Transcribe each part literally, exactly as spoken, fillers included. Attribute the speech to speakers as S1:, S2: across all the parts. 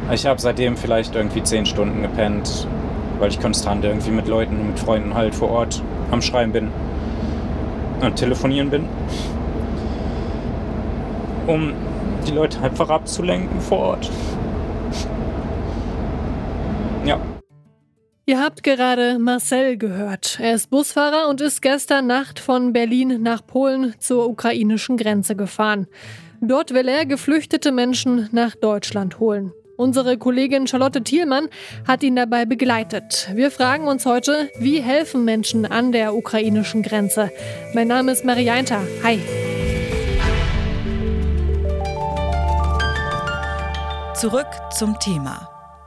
S1: Ich habe seitdem vielleicht irgendwie zehn Stunden gepennt, weil ich konstant irgendwie mit Leuten, mit Freunden halt vor Ort am Schreiben bin und telefonieren bin, um die Leute einfach abzulenken vor Ort. Ja.
S2: Ihr habt gerade Marcel gehört. Er ist Busfahrer und ist gestern Nacht von Berlin nach Polen zur ukrainischen Grenze gefahren. Dort will er geflüchtete Menschen nach Deutschland holen. Unsere Kollegin Charlotte Thielmann hat ihn dabei begleitet. Wir fragen uns heute, wie helfen Menschen an der ukrainischen Grenze? Mein Name ist Marie Einter. Hi.
S3: Zurück zum Thema.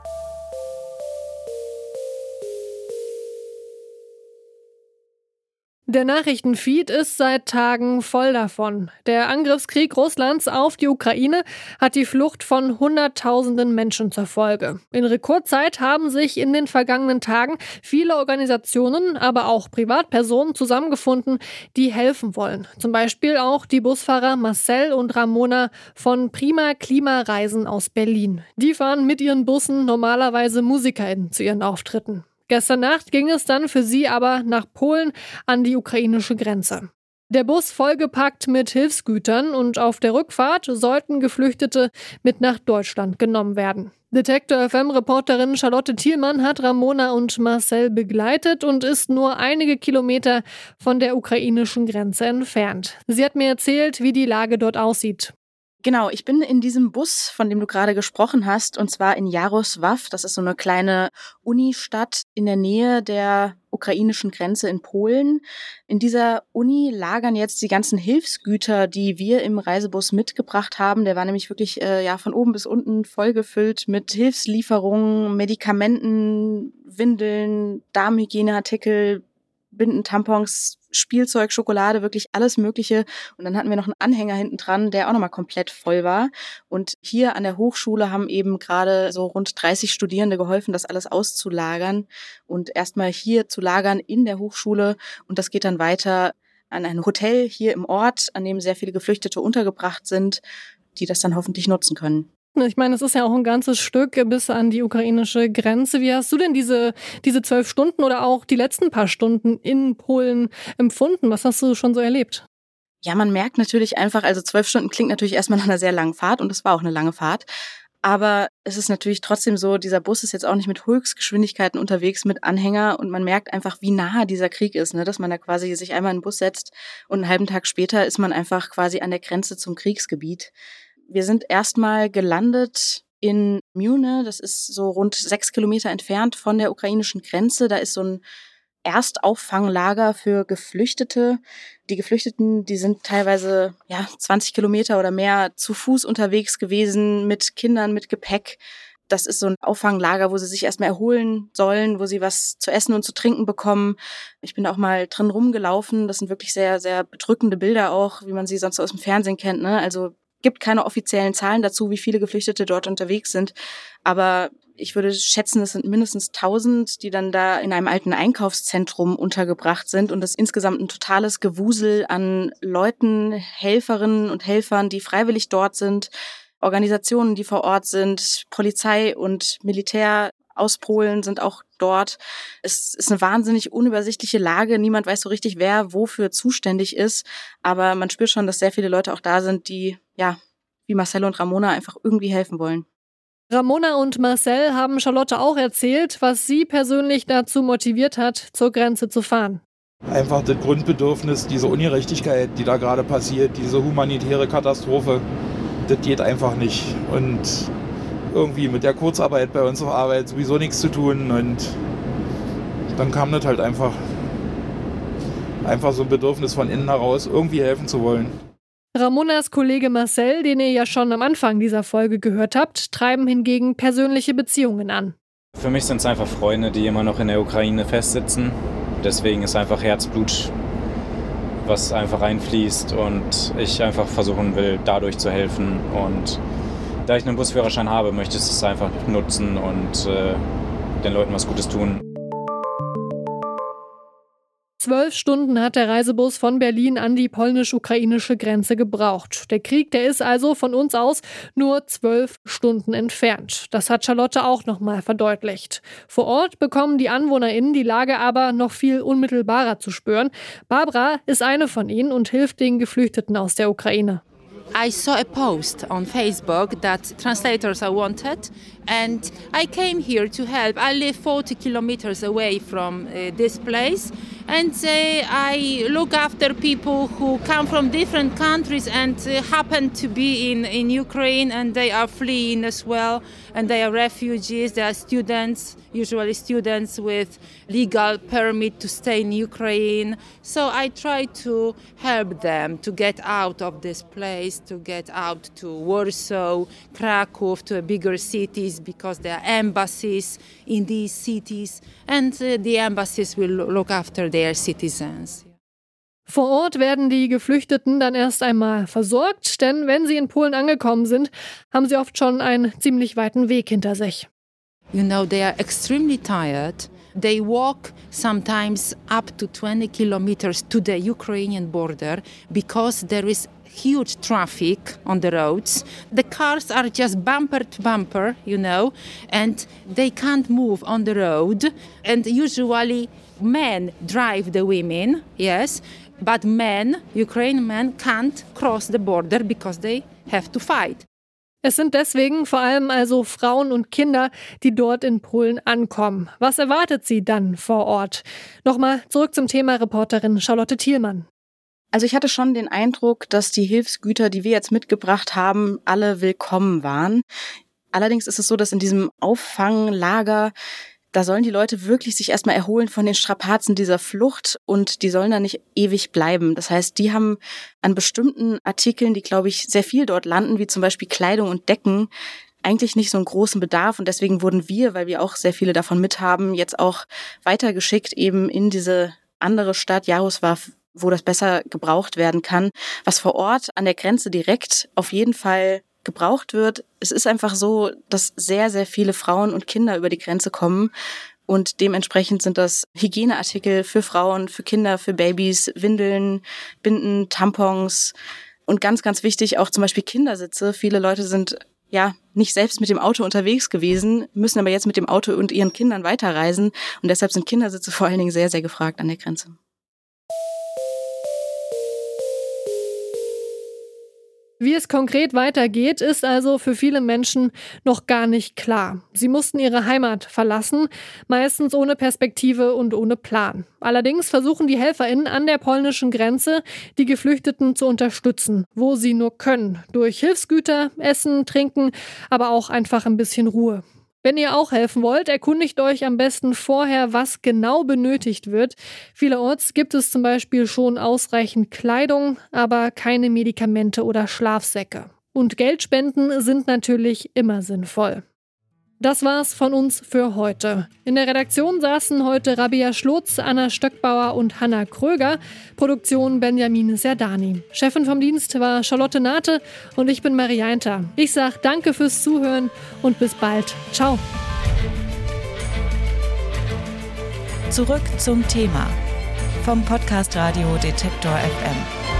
S2: Der Nachrichtenfeed ist seit Tagen voll davon. Der Angriffskrieg Russlands auf die Ukraine hat die Flucht von Hunderttausenden Menschen zur Folge. In Rekordzeit haben sich in den vergangenen Tagen viele Organisationen, aber auch Privatpersonen zusammengefunden, die helfen wollen. Zum Beispiel auch die Busfahrer Marcel und Ramona von Prima Klimareisen aus Berlin. Die fahren mit ihren Bussen normalerweise MusikerInnen zu ihren Auftritten. Gestern Nacht ging es dann für sie aber nach Polen an die ukrainische Grenze. Der Bus vollgepackt mit Hilfsgütern und auf der Rückfahrt sollten Geflüchtete mit nach Deutschland genommen werden. Detektor F M-Reporterin Charlotte Thielmann hat Ramona und Marcel begleitet und ist nur einige Kilometer von der ukrainischen Grenze entfernt. Sie hat mir erzählt, wie die Lage dort aussieht.
S4: Genau, ich bin in diesem Bus, von dem du gerade gesprochen hast, und zwar in Jarosław. Das ist so eine kleine Unistadt in der Nähe der ukrainischen Grenze in Polen. In dieser Uni lagern jetzt die ganzen Hilfsgüter, die wir im Reisebus mitgebracht haben. Der war nämlich wirklich äh, ja von oben bis unten vollgefüllt mit Hilfslieferungen, Medikamenten, Windeln, Darmhygieneartikel, Binden, Tampons, Spielzeug, Schokolade, wirklich alles Mögliche. Und dann hatten wir noch einen Anhänger hinten dran, der auch nochmal komplett voll war. Und hier an der Hochschule haben eben gerade so rund dreißig Studierende geholfen, das alles auszulagern und erstmal hier zu lagern in der Hochschule. Und das geht dann weiter an ein Hotel hier im Ort, an dem sehr viele Geflüchtete untergebracht sind, die das dann hoffentlich nutzen können.
S2: Ich meine, es ist ja auch ein ganzes Stück bis an die ukrainische Grenze. Wie hast du denn diese diese zwölf Stunden oder auch die letzten paar Stunden in Polen empfunden? Was hast du schon so erlebt?
S4: Ja, man merkt natürlich einfach, also zwölf Stunden klingt natürlich erstmal nach einer sehr langen Fahrt und es war auch eine lange Fahrt. Aber es ist natürlich trotzdem so, dieser Bus ist jetzt auch nicht mit Höchstgeschwindigkeiten unterwegs mit Anhänger und man merkt einfach, wie nahe dieser Krieg ist, ne? Dass man da quasi sich einmal in den Bus setzt und einen halben Tag später ist man einfach quasi an der Grenze zum Kriegsgebiet. Wir sind erstmal gelandet in Miune, das ist so rund sechs Kilometer entfernt von der ukrainischen Grenze. Da ist so ein Erstauffanglager für Geflüchtete. Die Geflüchteten, die sind teilweise ja zwanzig Kilometer oder mehr zu Fuß unterwegs gewesen, mit Kindern, mit Gepäck. Das ist so ein Auffanglager, wo sie sich erstmal erholen sollen, wo sie was zu essen und zu trinken bekommen. Ich bin da auch mal drin rumgelaufen. Das sind wirklich sehr, sehr bedrückende Bilder auch, wie man sie sonst aus dem Fernsehen kennt, ne? Also gibt keine offiziellen Zahlen dazu, wie viele Geflüchtete dort unterwegs sind. Aber ich würde schätzen, es sind mindestens tausend, die dann da in einem alten Einkaufszentrum untergebracht sind. Und das ist insgesamt ein totales Gewusel an Leuten, Helferinnen und Helfern, die freiwillig dort sind, Organisationen, die vor Ort sind, Polizei und Militär aus Polen sind auch dort. Es ist eine wahnsinnig unübersichtliche Lage. Niemand weiß so richtig, wer wofür zuständig ist. Aber man spürt schon, dass sehr viele Leute auch da sind, die, ja, wie Marcel und Ramona einfach irgendwie helfen wollen.
S2: Ramona und Marcel haben Charlotte auch erzählt, was sie persönlich dazu motiviert hat, zur Grenze zu fahren.
S5: Einfach das Grundbedürfnis, diese Ungerechtigkeit, die da gerade passiert, diese humanitäre Katastrophe, das geht einfach nicht. Und irgendwie mit der Kurzarbeit bei uns auf Arbeit sowieso nichts zu tun. Und dann kam das halt einfach, einfach so ein Bedürfnis von innen heraus, irgendwie helfen zu wollen.
S2: Ramonas Kollege Marcel, den ihr ja schon am Anfang dieser Folge gehört habt, treiben hingegen persönliche Beziehungen an.
S1: Für mich sind es einfach Freunde, die immer noch in der Ukraine festsitzen. Deswegen ist einfach Herzblut, was einfach reinfließt und ich einfach versuchen will, dadurch zu helfen. Und da ich einen Busführerschein habe, möchte ich es einfach nutzen und äh, den Leuten was Gutes tun.
S2: Zwölf Stunden hat der Reisebus von Berlin an die polnisch-ukrainische Grenze gebraucht. Der Krieg, der ist also von uns aus nur zwölf Stunden entfernt. Das hat Charlotte auch nochmal verdeutlicht. Vor Ort bekommen die AnwohnerInnen die Lage aber noch viel unmittelbarer zu spüren. Barbara ist eine von ihnen und hilft den Geflüchteten aus der Ukraine.
S6: I saw a post on Facebook that translators are wanted, and I came here to help. I live forty kilometers away from uh, this place, and uh, I look after people who come from different countries and uh, happen to be in, in Ukraine, and they are fleeing as well, and they are refugees, they are students, usually students with legal permit to stay in Ukraine. So I try to help them to get out of this place, to get out to Warsaw, Krakow, to bigger cities, because there are embassies in these cities, and uh, the embassies will look after their citizens.
S2: Vor Ort werden die Geflüchteten dann erst einmal versorgt, denn wenn sie in Polen angekommen sind, haben sie oft schon einen ziemlich weiten Weg hinter sich.
S6: You know, they are extremely tired. They walk sometimes up to twenty kilometers to the Ukrainian border because there is huge traffic on the roads. The cars are just bumper to bumper, you know, and they can't move on the road. And usually men drive the women, yes, but men, Ukrainian men, can't cross the border because they have to fight.
S2: Es sind deswegen vor allem also Frauen und Kinder, die dort in Polen ankommen. Was erwartet sie dann vor Ort? Nochmal zurück zum Thema Reporterin Charlotte Thielmann.
S4: Also ich hatte schon den Eindruck, dass die Hilfsgüter, die wir jetzt mitgebracht haben, alle willkommen waren. Allerdings ist es so, dass in diesem Auffanglager, da sollen die Leute wirklich sich erstmal erholen von den Strapazen dieser Flucht und die sollen da nicht ewig bleiben. Das heißt, die haben an bestimmten Artikeln, die, glaube ich, sehr viel dort landen, wie zum Beispiel Kleidung und Decken, eigentlich nicht so einen großen Bedarf. Und deswegen wurden wir, weil wir auch sehr viele davon mithaben, jetzt auch weitergeschickt eben in diese andere Stadt, Jarosław, wo das besser gebraucht werden kann, was vor Ort an der Grenze direkt auf jeden Fall gebraucht wird. Es ist einfach so, dass sehr, sehr viele Frauen und Kinder über die Grenze kommen und dementsprechend sind das Hygieneartikel für Frauen, für Kinder, für Babys, Windeln, Binden, Tampons und ganz, ganz wichtig auch zum Beispiel Kindersitze. Viele Leute sind ja nicht selbst mit dem Auto unterwegs gewesen, müssen aber jetzt mit dem Auto und ihren Kindern weiterreisen und deshalb sind Kindersitze vor allen Dingen sehr, sehr gefragt an der Grenze.
S2: Wie es konkret weitergeht, ist also für viele Menschen noch gar nicht klar. Sie mussten ihre Heimat verlassen, meistens ohne Perspektive und ohne Plan. Allerdings versuchen die HelferInnen an der polnischen Grenze, die Geflüchteten zu unterstützen, wo sie nur können. Durch Hilfsgüter, Essen, Trinken, aber auch einfach ein bisschen Ruhe. Wenn ihr auch helfen wollt, erkundigt euch am besten vorher, was genau benötigt wird. Vielerorts gibt es zum Beispiel schon ausreichend Kleidung, aber keine Medikamente oder Schlafsäcke. Und Geldspenden sind natürlich immer sinnvoll. Das war's von uns für heute. In der Redaktion saßen heute Rabia Schlotz, Anna Stöckbauer und Hanna Kröger. Produktion Benjamin Serdani. Chefin vom Dienst war Charlotte Nate und ich bin Marie Jainter. Ich sag danke fürs Zuhören und bis bald. Ciao.
S3: Zurück zum Thema vom Podcast Radio Detektor F M.